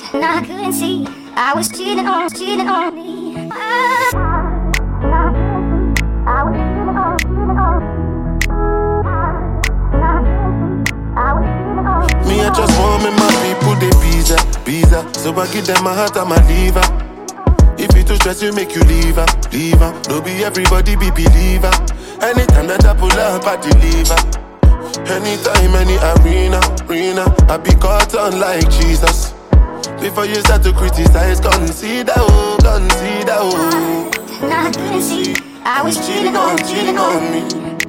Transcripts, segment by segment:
and I couldn't see. I was cheating on me. Me, I just want me, my people, they visa. So I give them my heart and my liver. If you too stress, you make you leave her. Don't be everybody be believer. Anytime that I pull up, I deliver. Anytime, any arena, I be caught on like Jesus. Before you start to criticize, consider, oh. And I couldn't see, I was cheating on me.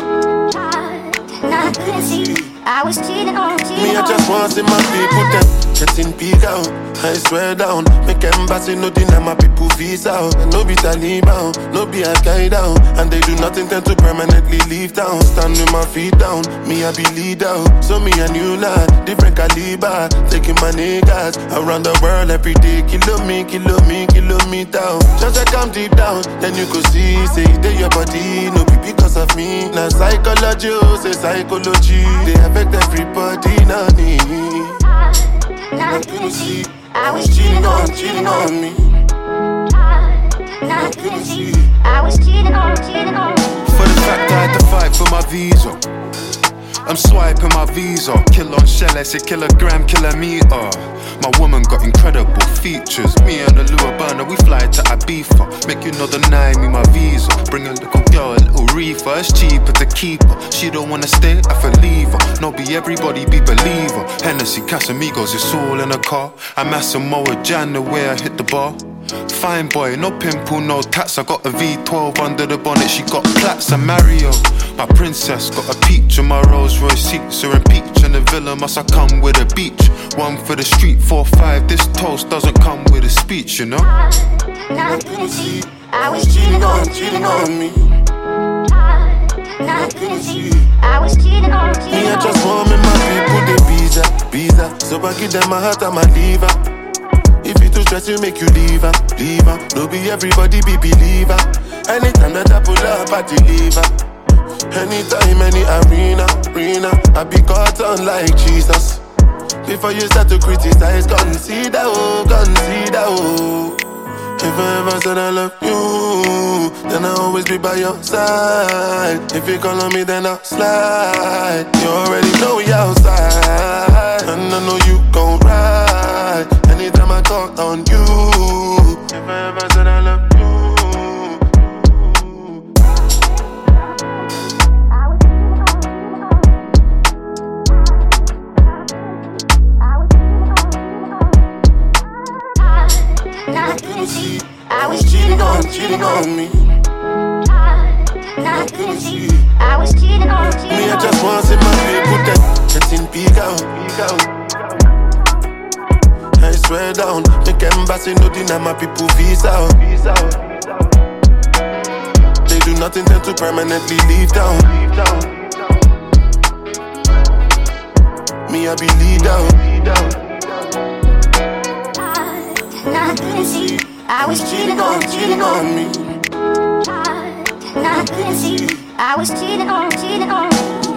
And I couldn't see, I was cheating on me. Me, I just want to see my people them getting big out. I swear down, make embassy no deny my people visa out. And no be Taliban, no be Al-Qaeda, and they do not intend to permanently leave town. Stand with my feet down, me I be leader. So me a new lad, different caliber. Taking my niggas around the world every day. Kilometer. Just like I'm deep down, then you could see, say they your body, no be because of me. Now psychology, say psychology, they affect everybody, not me. And I couldn't see, I was cheating on me. And I couldn't see, I was cheating on me. For the fact I had to fight for my visa, I'm swiping my visa. Kill on shell, I say kilogram, kilometer. My woman got incredible features. Me and the Lua burner, we fly to Ibiza. Make you know deny me my visa. Bring a little girl, a little reefer. It's cheaper to keep her. She don't wanna stay, I feel leave her. No be everybody be believer. Hennessy, Casamigos, it's all in a car. I'm at Samoa Jan the way I hit the bar. Fine boy, no pimple, no tats. I got a V12 under the bonnet. She got plaits and Mario. My princess got a peach and my Rolls Royce seats are in peach. And the villa must have come with a beach. One for the street, 4-5. This toast doesn't come with a speech, you know. And I couldn't see, I was cheating on me. And I couldn't see, I was cheating on me. Me, I just want me, my people, they visa. So I give them my heart and my liver. If you too stress, you make you leave her. Don't be everybody be believer. Anytime that I pull up, I deliver. Anytime, any arena, I be caught on like Jesus. Before you start to criticize, consider, oh. If I ever said I love you, then I'll always be by your side. If you call on me, then I'll slide. You already know we outside, and I know you gon' ride anytime I talk on you. If I ever said I love you. And I couldn't see, I was cheating on me. And I couldn't see, I was cheating on me. Me, I just want to see my people them getting big out. I swear down, make embassy no deny my people visa out. They do not intend to permanently leave town. Me, I be lead out. And I couldn't see, I was cheating on me. And I couldn't see, I was cheating on me.